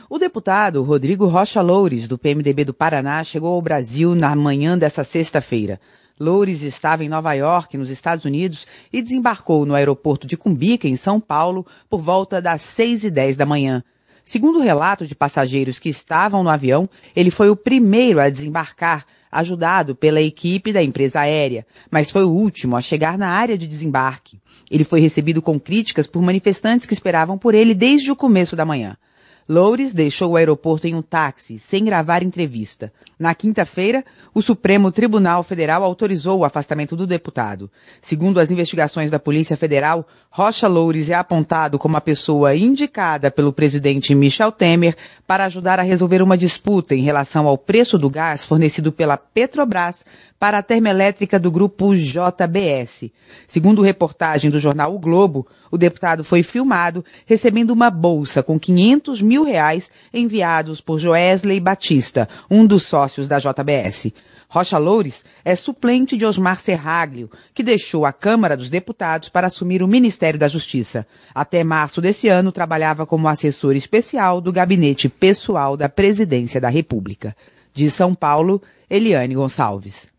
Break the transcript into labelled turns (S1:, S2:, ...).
S1: O deputado Rodrigo Rocha Loures, do PMDB do Paraná, chegou ao Brasil na manhã dessa sexta-feira. Loures estava em Nova York, nos Estados Unidos, e desembarcou no aeroporto de Cumbica, em São Paulo, por volta das 6h10 da manhã. Segundo o relato de passageiros que estavam no avião, ele foi o primeiro a desembarcar, ajudado pela equipe da empresa aérea, mas foi o último a chegar na área de desembarque. Ele foi recebido com críticas por manifestantes que esperavam por ele desde o começo da manhã. Loures deixou o aeroporto em um táxi, sem gravar entrevista. Na quinta-feira, o Supremo Tribunal Federal autorizou o afastamento do deputado. Segundo as investigações da Polícia Federal, Rocha Loures é apontado como a pessoa indicada pelo presidente Michel Temer para ajudar a resolver uma disputa em relação ao preço do gás fornecido pela Petrobras para a termoelétrica do grupo JBS. Segundo reportagem do jornal O Globo, o deputado foi filmado recebendo uma bolsa com R$500 mil enviados por Joesley Batista, um dos sócios da JBS. Rocha Loures é suplente de Osmar Serraglio, que deixou a Câmara dos Deputados para assumir o Ministério da Justiça. Até março desse ano, trabalhava como assessor especial do gabinete pessoal da Presidência da República. De São Paulo, Eliane Gonçalves.